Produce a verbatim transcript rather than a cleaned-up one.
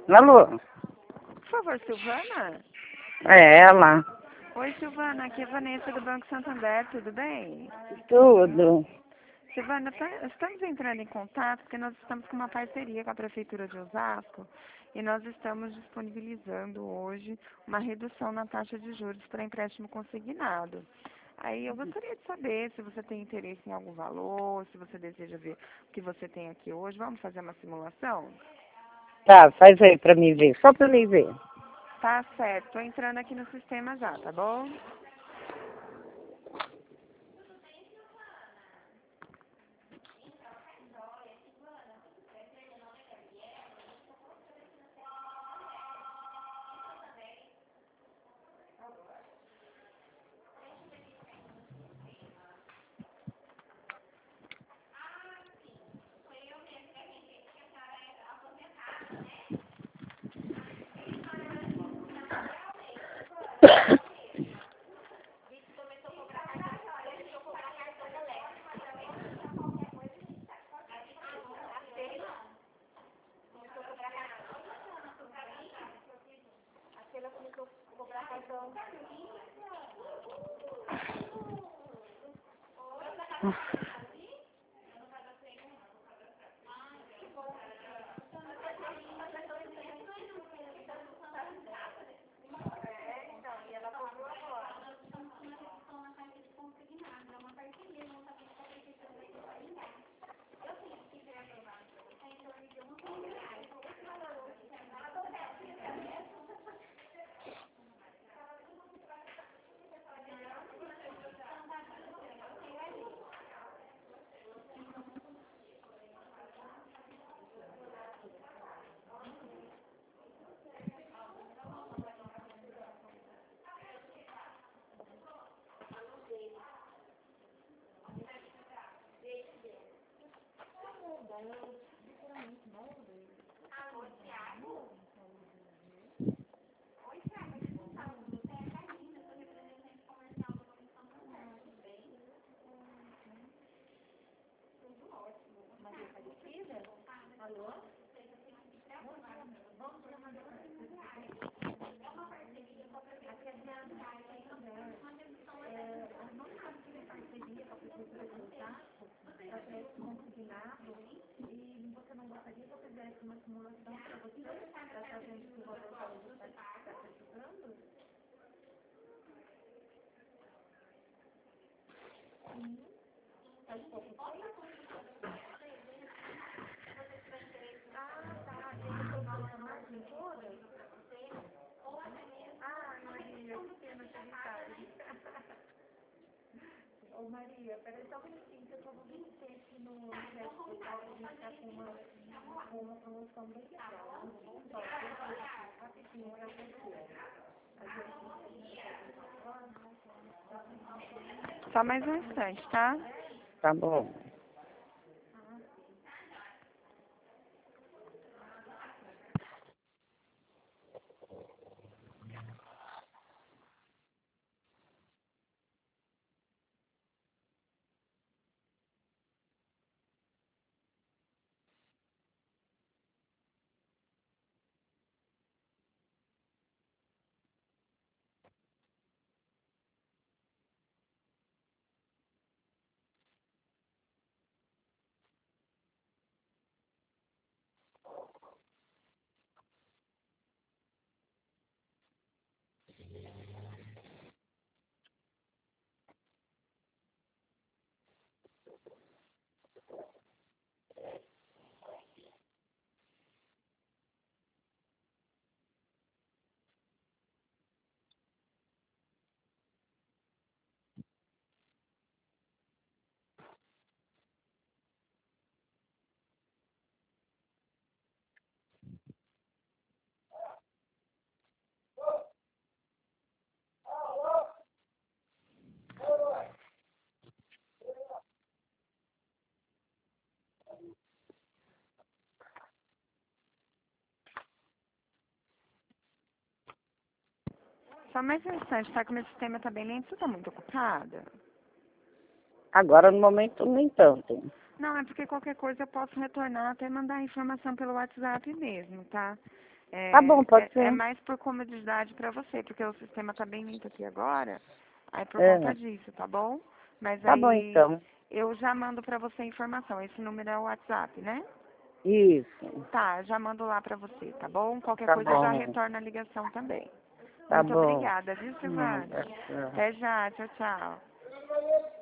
Alô? Por favor, Silvana? É ela. Oi, Silvana, aqui é a Vanessa do Banco Santander, tudo bem? Tudo. Silvana, tá- estamos entrando em contato porque nós estamos com uma parceria com a Prefeitura de Osasco e nós estamos disponibilizando hoje uma redução na taxa de juros para empréstimo consignado. Aí eu gostaria de saber se você tem interesse em algum valor, se você deseja ver o que você tem aqui hoje. Vamos fazer uma simulação? Tá, faz aí pra mim ver. Só pra mim ver. Tá certo, tô entrando aqui no sistema já, tá bom? Ô Maria, peraí só um minutinho que eu tô no vinte e seis aqui no Universo Total, a gente tá com uma, com uma promoção bem legal. Só rapidinho pra você. Só mais um instante, tá? Tá bom. Só mais um instante, tá? Que meu sistema tá bem lento. Você tá muito ocupada? Agora no momento nem tanto. Não, é porque qualquer coisa eu posso retornar até mandar a informação pelo WhatsApp mesmo, tá? É, Tá bom, pode é, ser. é mais por comodidade para você, porque o sistema tá bem lento aqui agora, aí por É. conta disso, tá bom? Mas Tá bom, aí então. eu já mando para você a informação. Esse número é o WhatsApp, né? Isso. Tá, já mando lá para você, tá bom? Qualquer Tá coisa eu já bom. retorno a ligação também. Tá Muito bom. obrigada, viu, Hum, Silvana? tá, tchau. Até já, tchau, tchau.